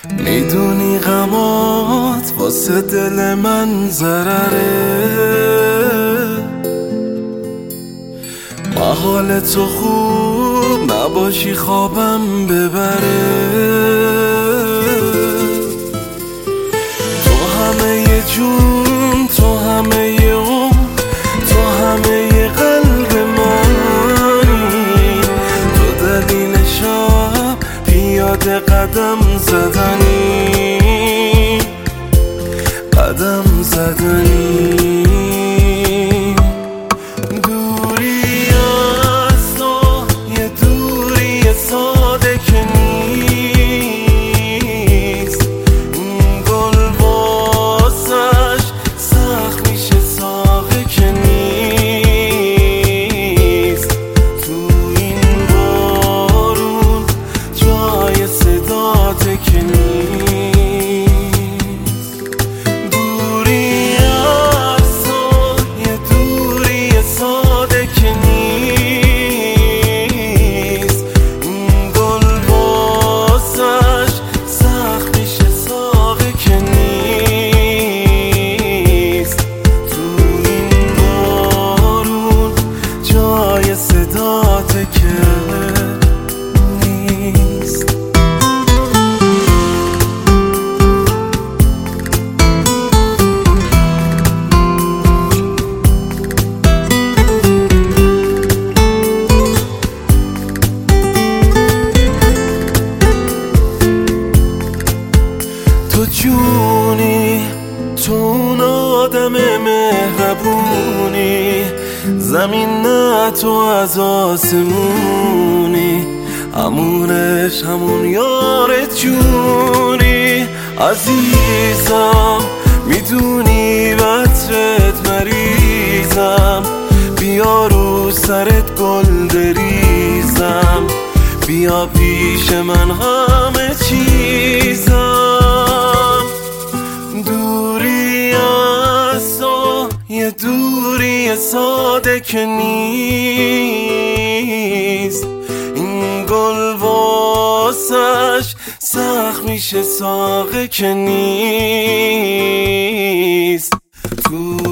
میدونی غمات واسه دل من ضرره، محال تو خوب نباشی خوابم ببره. تو همه جون، تو همه اون، تو همه قلب منی، تو دلیل شب پیاده قدم زدنی، قدم زدنی. دوری از تو یه دوری ساده که نیست، این گل واسش سخت میشه ساقه که نیست، تو این بارون جای صداته که نیست. صداته که نیست. تو جونی، تو اون آدم مهربونی، زمین نه تو از آسمونی، همونش همون یار جونی. عزیزم میدونی بطرت مریضم، بیا رو سرت گل بریزم، بیا پیش من همه چیزم. دوری از تو یه دوری ساده که نیست، این گل واسش سخت میشه ساقه که نیست، تو